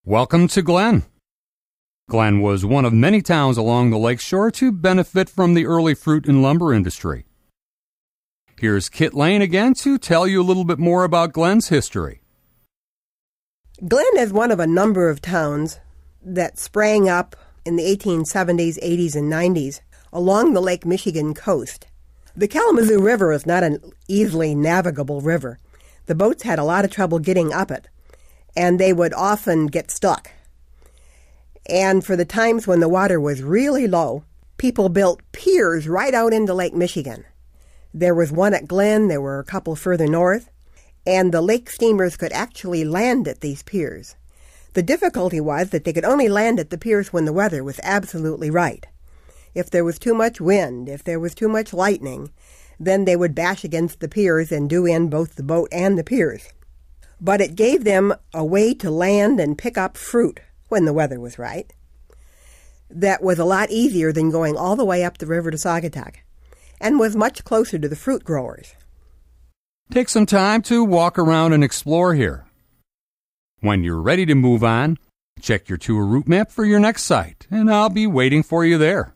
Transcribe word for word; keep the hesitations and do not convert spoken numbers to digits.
Welcome to Glen. Glen was one of many towns along the lakeshore to benefit from the early fruit and lumber industry. Here's Kit Lane again to tell you a little bit more about Glen's history. Glen is one of a number of towns that sprang up in the eighteen seventies, eighties, and nineties along the Lake Michigan coast. The Kalamazoo River is not an easily navigable river. The boats had a lot of trouble getting up it, and they would often get stuck. And for the times when the water was really low, people built piers right out into Lake Michigan. There was one at Glen, there were a couple further north, and the lake steamers could actually land at these piers. The difficulty was that they could only land at the piers when the weather was absolutely right. If there was too much wind, if there was too much lightning, then they would bash against the piers and do in both the boat and the piers. But it gave them a way to land and pick up fruit when the weather was right. That was a lot easier than going all the way up the river to Saugatuck, and was much closer to the fruit growers. Take some time to walk around and explore here. When you're ready to move on, check your tour route map for your next site, and I'll be waiting for you there.